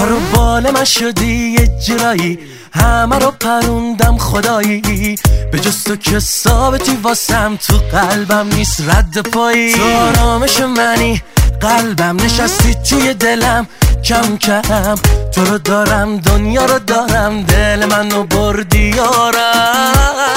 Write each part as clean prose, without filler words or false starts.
سر و بال من شدی یه جرایی، همه رو پروندم خدایی، به جز تو که ثابتی واسم تو قلبم نیست رد پایی. تو آرامش منی، قلبم نشستی توی دلم، کم کم تو رو دارم، دنیا رو دارم، دل منو بردی یارم.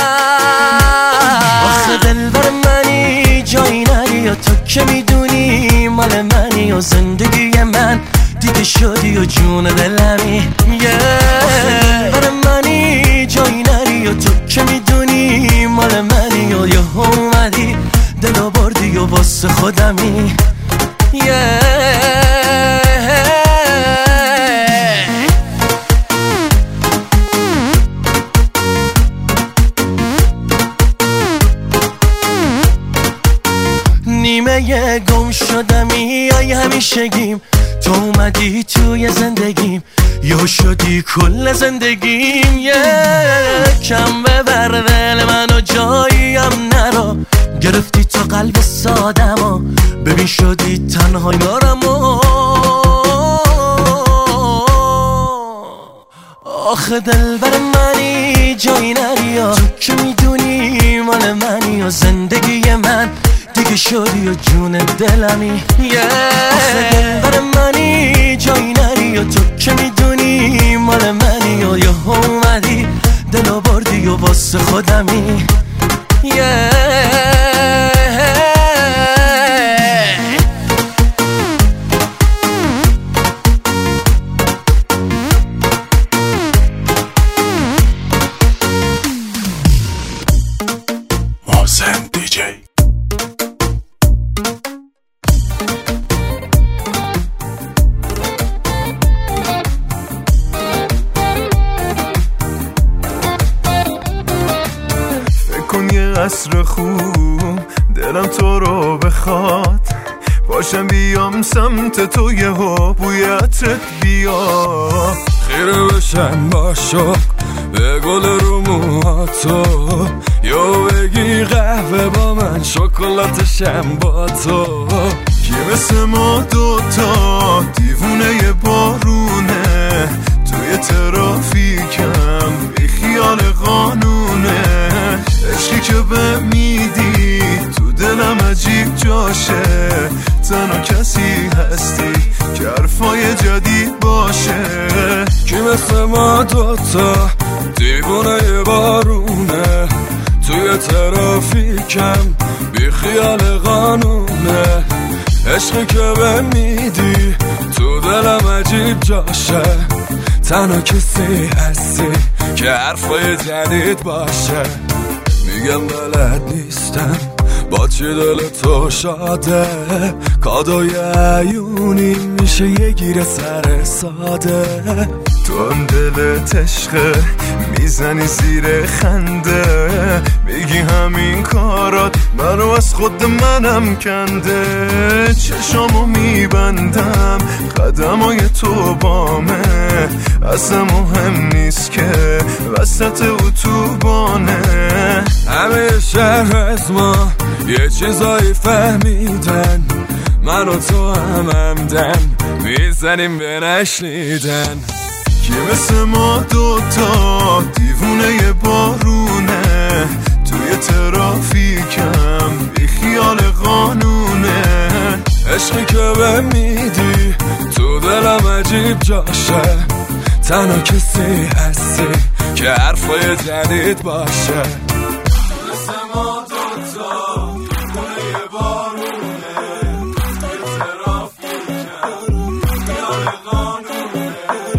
آخه دلبر منی، جایی نری و تو که میدونی مال منی و زندگی من دیگه شدی و جون دلمی. آخه دلبر منی، جایی نری و تو که میدونی مال منی و یه اومدی دلو بردی و واسه خودمی. نیمه گم شدمی ای همیشگیم، تو اومدی توی زندگیم، یا شدی کل زندگیم. کم ببر دل منو جاییم نرو، گرفتی تو قلب سادمو، ببین شدی تنها یارمو. آخه دلبر منی، جایی نری و تو که میدونی مال منی و زندگی من دیگه شدی و جون دلمی. آخه دلبر منی، جایی نری و تو که میدونی مال منی و یه اومدی دلو بردی و واسه خودمی. محسن دیجی. عصر خوب دلم تو رو بخواد، باشم بیام سمت تو یه ها بویتت بیا، خیره بشم با شوق به گل رو موهاتو، یا بگی قهوه با من شکلاتشم با تو. کی مثل ما دوتا دیوونه بارونه، توی ترافیکم بی خیال قانونه، عشقی که به میدی تو دلم عجیب جاشه، تنها کسی هستی که حرفای جدید باشه. کی مثل ما دوتا دیوونه بارونه، توی ترافیکم بی خیال قانونه، عشقی که به میدی تو دلم عجیب جاشه، تنها کسی هستی که حرفای جدید باشه. میگم بلد نیستم با چی دل تو شاده، کادوی عیونی میشه یه گیر سر ساده، تو هم دلت عشقه میزنی زیر خنده، میگی همین کارات منو از خود منم کنده، چشامو میبندم قدمای تو بامه، اصلا مهم نیست که وسط اتوبانه. همه شهر از ما یه چیزایی فهمیدن، من و تو همدم میزنیم به نشنیدن. کی مثل ما دوتا دیوونه بارونه، توی ترافیکم بی خیال قانونه، عشقی که به میدی تو دلم عجیب جاشه، تنها کسی هستی که حرفای جدید باشه. مثل ما دوتا دیوونه بارونه، توی ترافیکم بی خیال قانونه،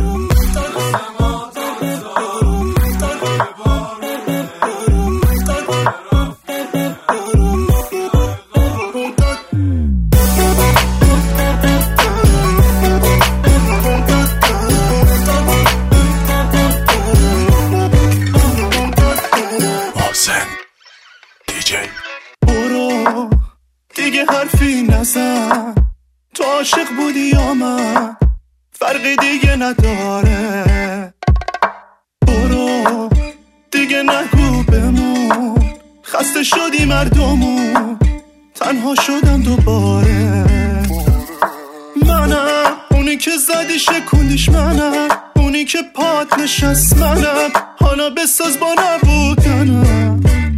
برو دیگه حرفی نزن، تو عاشق بودی یا من فرقی دیگه نداره. برو دیگه نگو بمون، خسته شدی مردمون، تنها شدم دوباره. منم اونی که زدی شکوندیش منم، اونی که پات نشست منم، حالا بساز با نبودنم.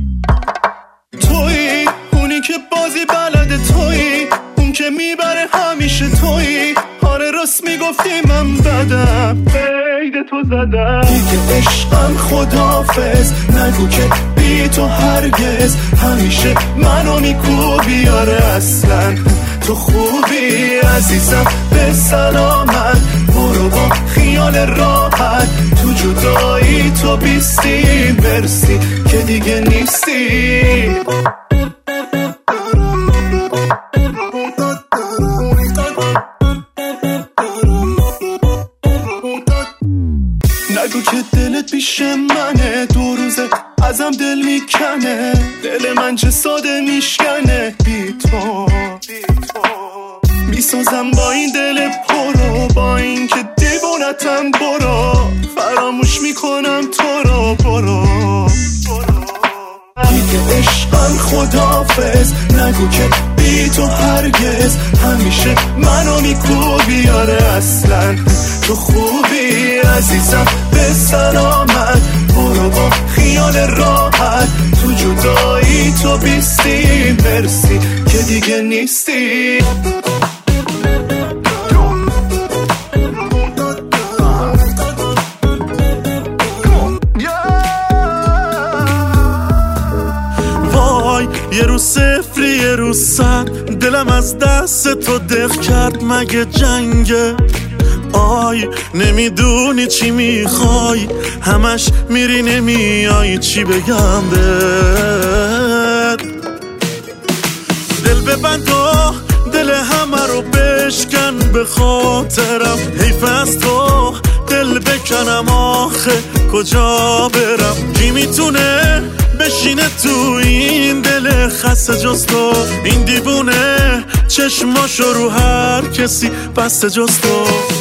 تویی اونی که بازی بلده، تویی اون که میبره همیشه، تویی آره راست میگفتی من بدم، قید تو زدم. دیگه عشقم خداحافظ، نگو که بی تو هرگز، همیشه منو میکوبی آره اصلا تو خوبی عزیزم به سلامت، برو با خیال راحت، تو جدایی تو بیستی، مرسی که دیگه نیستی. نگو که دلت پیش منه، دو روزه ازم دل میکنه، دل من چه ساده میشکنه بی تو. میسازم با این دل پرو، با این که دیوونتم، برو فراموش میکنم تو رو، برو. دیگه عشقم خداحافظ، نگو که بی تو هرگز، همیشه منو میکوبی آره اصلا تو خوبی عزیزم به سلامت، برو با خیال راحت، تو جدایی تو بیستی، مرسی که دیگه نیستی. یه روز صفری یه روز صد، دلم از دست تو دق کرد، مگه جنگه؟ آی نمیدونی چی میخوای، همش میری نمیای، چی بگم بهت؟ دل ببند و دل همه رو بشکن، به خاطرم حیف از تو دل بکنم، آخه کجا برم؟ کی میتونه بشینه تو این دل خسته جز تو؟ این دیوونه چشماشو رو هر کسی بسته جز تو.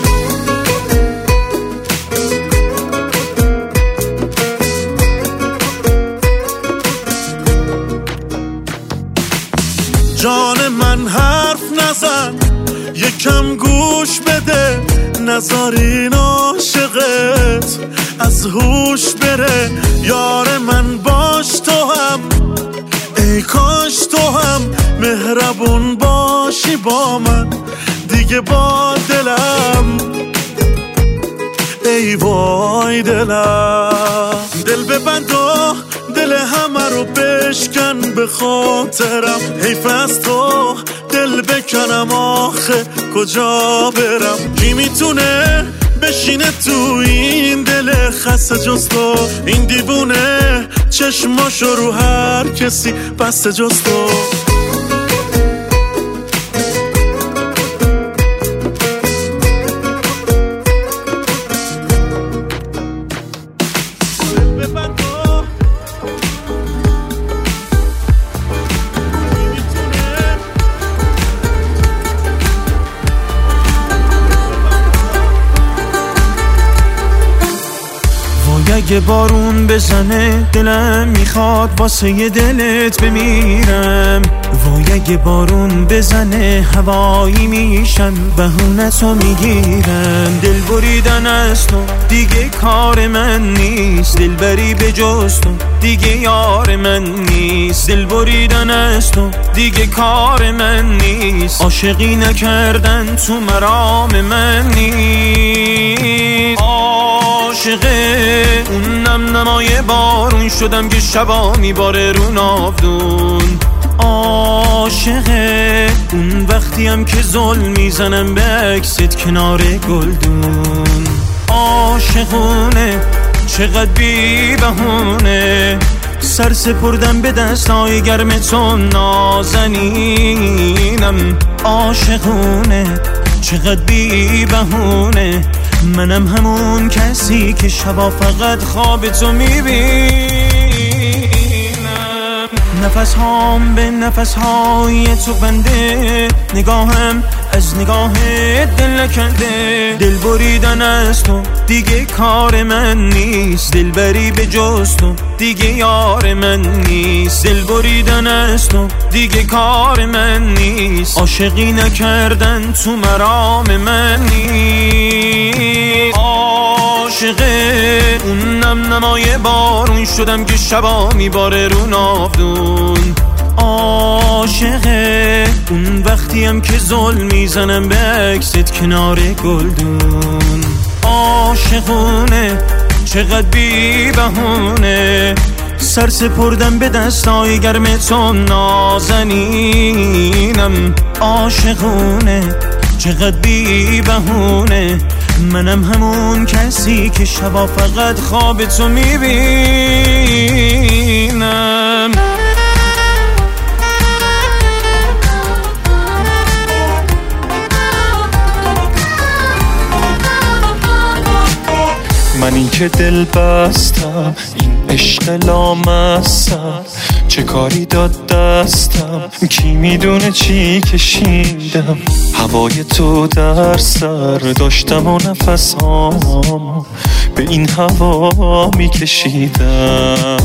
جان من حرف نزن، یکم گوش بده، نذار این عاشقت از هوش بره. یار من باش تو هم، ای کاش تو هم مهربون باشی با من دیگه، با دلم ای وای دلم. دل ببند و دل همه رو بشکن، به خاطرم حیف از تو دل بکنم، آخه کجا برم؟ کی میتونه بشینه تو این دل خسته جز تو؟ این دیوونه چشماشو رو هر کسی بسته جز تو. اگه بارون بزنه دلم میخواد واسه ی دلت بمیرم، وای اگه بارون بزنه هوایی میشم بهونتو میگیرم. دل بریدن از تو دیگه کار من نیست، دل بری به جز تو دیگه یار من نیست. دل بریدن از تو دیگه کار من نیست، عاشقی نکردن تو مرام من نیست. عاشقه اون نم نمای بارون شدم که شبا میباره رو ناودون. عاشقه اون وقتیم که ظلم میزنم به عکست کنار گلدون. عاشقونه چقدر بی بهونه، سر سپردم به دستای گرم تو نازنینم. عاشقونه چقدر بی بهونه، منم همون کسی که شبا فقط خواب تو میبینم. نفس هام به نفس های تو بنده، نگاهم از نگاه دل نکنده. دل بریدن از تو دیگه کار من نیست، دل بری به جز تو دیگه یار من نیست. دل بریدن از تو دیگه کار من نیست، عاشقی نکردن تو مرام من نیست. عاشق اون نم نمای بارون شدم که شبا میباره رو ناودون. عاشق اون وقتیم که ظلم میزنم به عکست کنار گلدون. عاشقونه چقدر بی بهونه، سر سپردم به دستای گرم تو نازنینم. عاشقونه چقدر بی بهونه، منم همون کسی که شبا فقط خواب تو میبینم. من این که دل بستم، این عشق لامستم، چه کاری داد دستم، کی میدونه چی کشیدم. هوای تو در سر داشتم و نفسام به این هوا میکشیدم.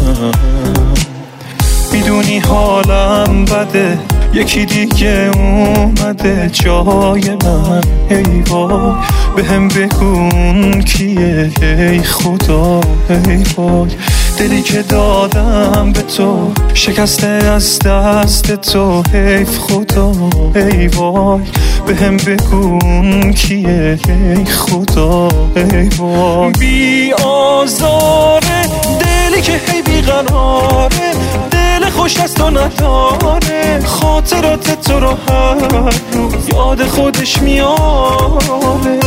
میدونی حالم بده، یکی دیگه اومده جای من. ای وای به هم بگون کیه، ای خدا ای وای. دلی که دادم به تو شکسته از دست تو، حیف خدا ای وای. به هم بگون کیه، ای خدا ای وای. بی آزاره دلی که هی بیقراره، دل خوش از تو نداره، خاطرات تو رو هر روز یاد خودش میاره.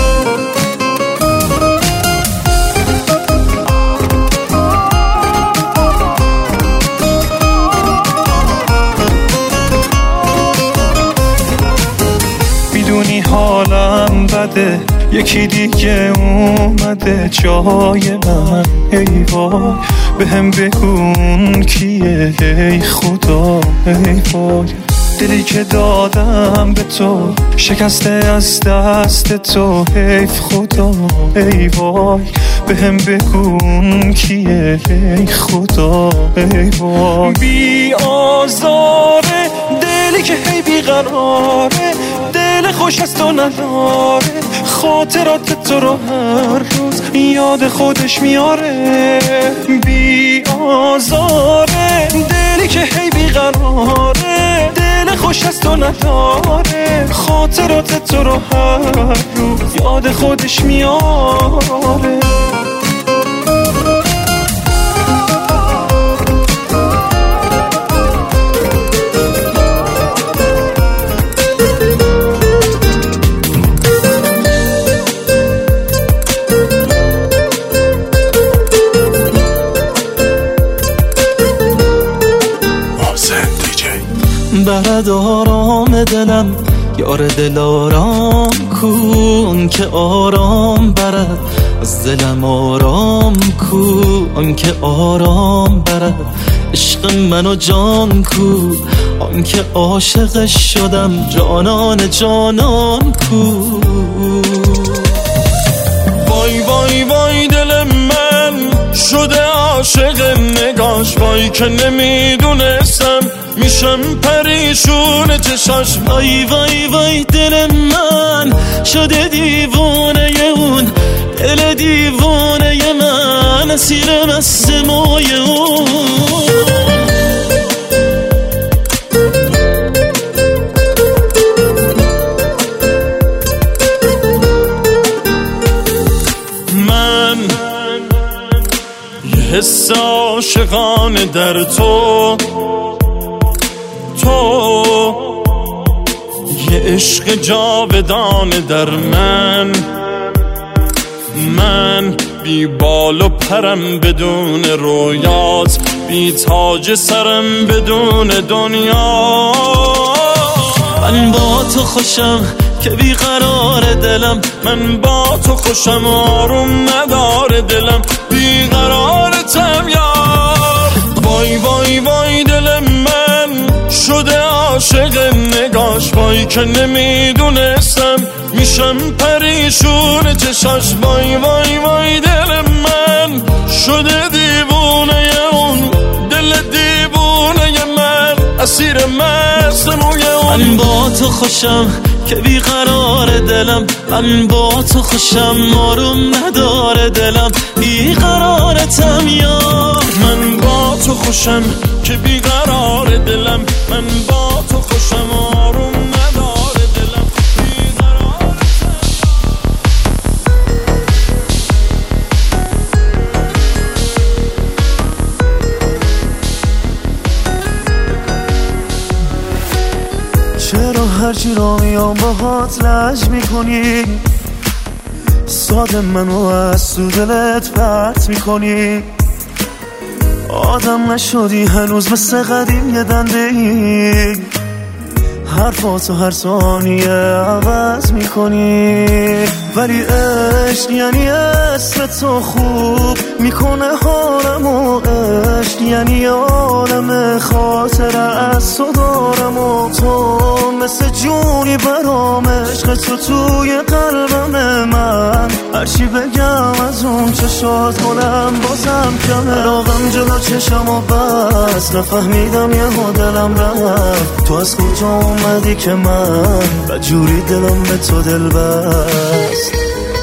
میدونی حالم بده، یکی دیگه اومده جای من. ای وای به هم بگون کیه، ای خدا ای وای. دلی که دادم به تو شکسته از دست تو، حیف خدا ای وای. به هم بگون کیه، ای خدا ای وای. بی آزاره دلی که هی بیقراره، دل خوش از تو نداره، خاطرات تو رو هر روز یاد خودش میاره. بی آزاره دلی که هی بیقراره، دل خوش از تو نداره، خاطرات تو رو هر روز یاد خودش میاره. برد آرام دلم، یار دل آرام کن که آرام برد از دلم. آرام کن که آرام برد عشق منو جان کو، آن که عاشقش شدم جانان جانان کو. وای وای وای دل من شده عاشق نگاش، وای که نمیدونستم میشم پریشون چشاش. وای وای وای دل من شده دیوانه اون، دل دیوانه من اسیر مست موی اون. من یه حس عاشقانه در تو، یه عشق جاودانه در من بی بال و پرم بدون رویات، بی تاج سرم بدون دنیا. من با تو خوشم که بیقرار دلم، من با تو خوشم آروم نداره دلم، بیقرارتم یار. وای وای وای دل من شده عاشق نگاش، وای که نمیدونستم میشم پریشون چشاش. وای وای وای دل من شده دیوونه اون، دل دیوونه من اسیر مست موی اون. من با تو خوشم که بیقرار دلم، من با تو خوشم آروم نداره دلم، بیقرارتم یار. من با تو خوشم که بیقرار دلم، من با تو خوشم آروم نداره دلم، بیقرارتم. چرا هرچی را میام باهات لج میکنی، ساده منو از تو دلت پرت میکنی. آدم نشدی هنوز مثل قدیم یه دنده ای، حرفاتو هر ثانیه عوض میکنی. ولی عشق یعنی اسم تو خوب میکنه حالمو، عشق یعنی عالم خاطره از تو دارم و تو مثل جونی برام. عشق تو توی قلبم من، هرچی بگم از اون چشات کنم بازم کمه. راغم جلو چشم و بس نفهمیدم یه دلم رفت. تو از کجا اومدی که من بجوری دلم به تو دل بست.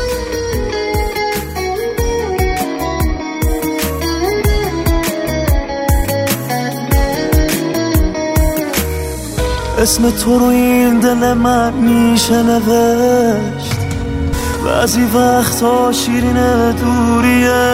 اسم تو رو این دل من میشه نوشت، بعضی وقتا شیرین دوریه.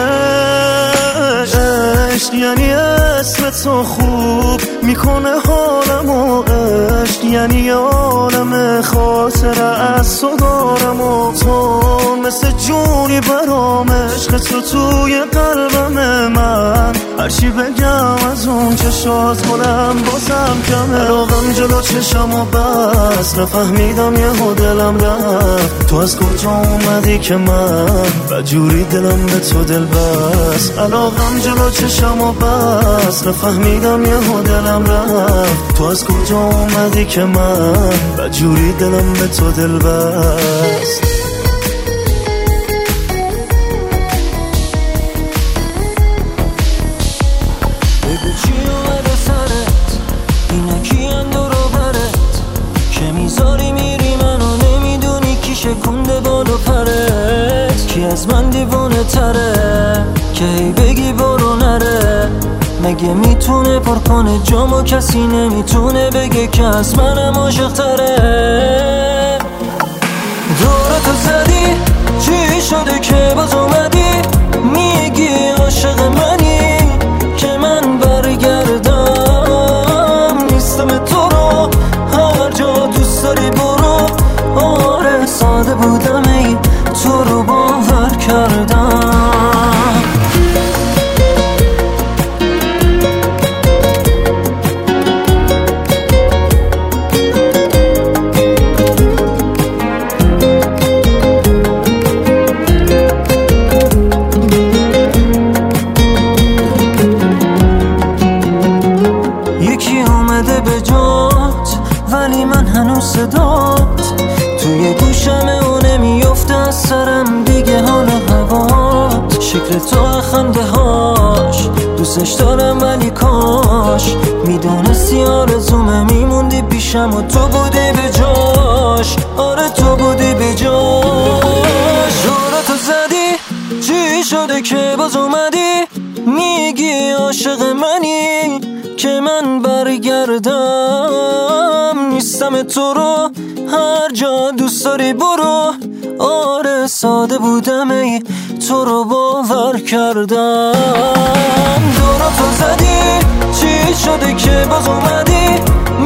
عشق یعنی اسم تو خوب میکنه حالمو، عشق یعنی عالم خاطره از تو دارم و تو مثل جونی برام. عشق تو توی قلبم من، هرچی بگم از اون چشات کنم بازم کمه. راغم جلو چشم و بس نفهمیدم یه دلم رفت. تو از کجا اومدی که من بجوری دلم به تو دل بست. علاقم جلو چشم و بس نفهمیدم یه دلم رفت. تو از کجا اومدی که من بجوری دلم به تو دل بست. بگو چی اومده سرت، اینا کیان دور و برت، که میذاری میری منو نمیدونی کی شکونده بالو پرت. کی از من دیوونه تره که هی بگی برو نره، مگه میتونه پر کنه جامو کسی نمیتونه بگه که از منم عاشق تره. دورتو زدی چی شده که باز اومدی میگی عاشق منی، که من برگردم نیستم تو رو هر جا دوست داری برو. آره ساده بودم ای تو رو باور کردم. یکی اومده به جات ولی من هنوز صدات توی گوشمه و نمیفته از سرم دیگه حال و هوات. شکل تو خنده هاش دوستش دارم ولی کاش میدونستی آرزومه میموندی پیشم و تو بودی به جاش. آره تو بودی به جاش. دورتو زدی چی شده که باز اومدی میگی عاشق منی، که من برگردم نیستم تو رو هر جا دوست داری برو. آره ساده بودم ای تو رو باور کردم. دورتو زدی چی شده که باز اومدی